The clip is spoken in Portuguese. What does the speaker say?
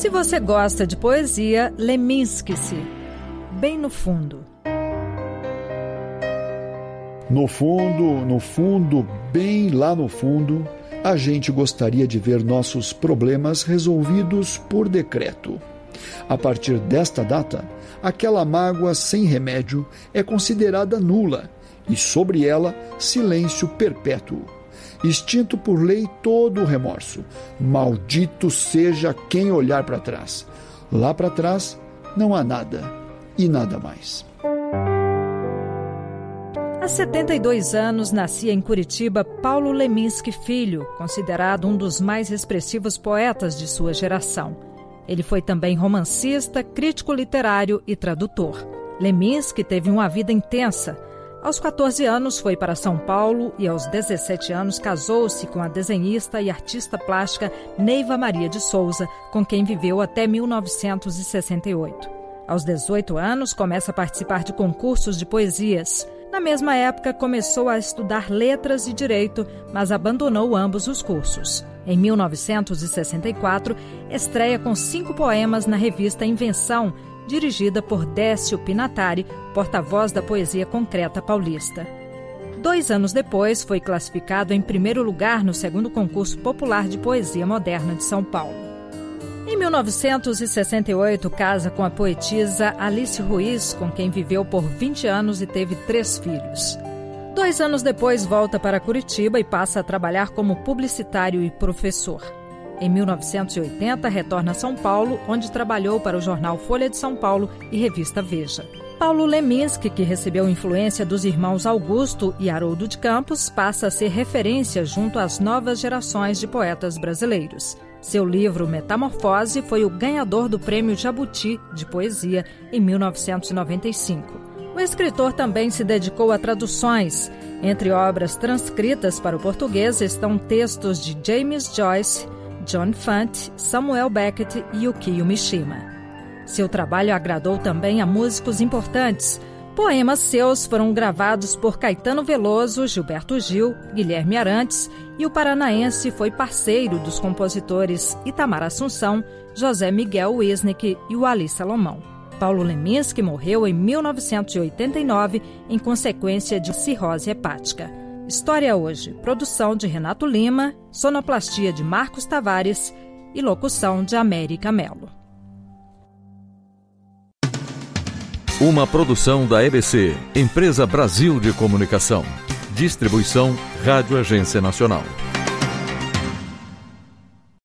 Se você gosta de poesia, Leminski-se, bem no fundo. No fundo, bem lá no fundo, a gente gostaria de ver nossos problemas resolvidos por decreto. A partir desta data, aquela mágoa sem remédio é considerada nula e sobre ela silêncio perpétuo. Extinto por lei todo o remorso. Maldito seja quem olhar para trás. Lá para trás não há nada e nada mais. Há 72 anos nascia em Curitiba Paulo Leminski Filho, considerado um dos mais expressivos poetas de sua geração. Ele foi também romancista, crítico literário e tradutor. Leminski teve uma vida intensa. Aos 14 anos foi para São Paulo e aos 17 anos casou-se com a desenhista e artista plástica Neiva Maria de Souza, com quem viveu até 1968. Aos 18 anos começa a participar de concursos de poesias. Na mesma época começou a estudar letras e direito, mas abandonou ambos os cursos. Em 1964, estreia com 5 poemas na revista Invenção, dirigida por Décio Pinatari, porta-voz da poesia concreta paulista. 2 anos depois, foi classificado em primeiro lugar no 2º concurso popular de poesia moderna de São Paulo. Em 1968, casa com a poetisa Alice Ruiz, com quem viveu por 20 anos e teve 3 filhos. 2 anos depois, volta para Curitiba e passa a trabalhar como publicitário e professor. Em 1980, retorna a São Paulo, onde trabalhou para o jornal Folha de São Paulo e revista Veja. Paulo Leminski, que recebeu influência dos irmãos Augusto e Haroldo de Campos, passa a ser referência junto às novas gerações de poetas brasileiros. Seu livro Metamorfose foi o ganhador do Prêmio Jabuti de Poesia em 1995. O escritor também se dedicou a traduções. Entre obras transcritas para o português estão textos de James Joyce, John Fante, Samuel Beckett e Yukio Mishima. Seu trabalho agradou também a músicos importantes. Poemas seus foram gravados por Caetano Veloso, Gilberto Gil, Guilherme Arantes e o paranaense foi parceiro dos compositores Itamar Assunção, José Miguel Wisnik e o Ali Salomão. Paulo Leminski morreu em 1989 em consequência de cirrose hepática. História Hoje, produção de Renato Lima, sonoplastia de Marcos Tavares e locução de América Melo. Uma produção da EBC, Empresa Brasil de Comunicação. Distribuição Rádio Agência Nacional.